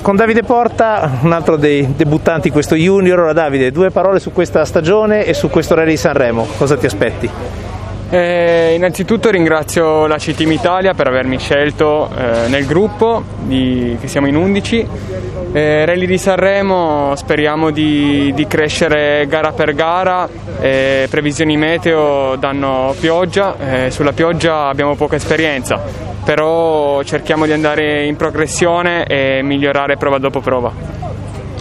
con Davide Porta, un altro dei debuttanti in questo Junior. Ora Davide, 2 parole su questa stagione e su questo Rally di Sanremo, cosa ti aspetti? Innanzitutto ringrazio la C-Team Italia per avermi scelto nel gruppo, che siamo in 11. Rally di Sanremo speriamo di crescere gara per gara, previsioni meteo danno pioggia, sulla pioggia abbiamo poca esperienza, però cerchiamo di andare in progressione e migliorare prova dopo prova.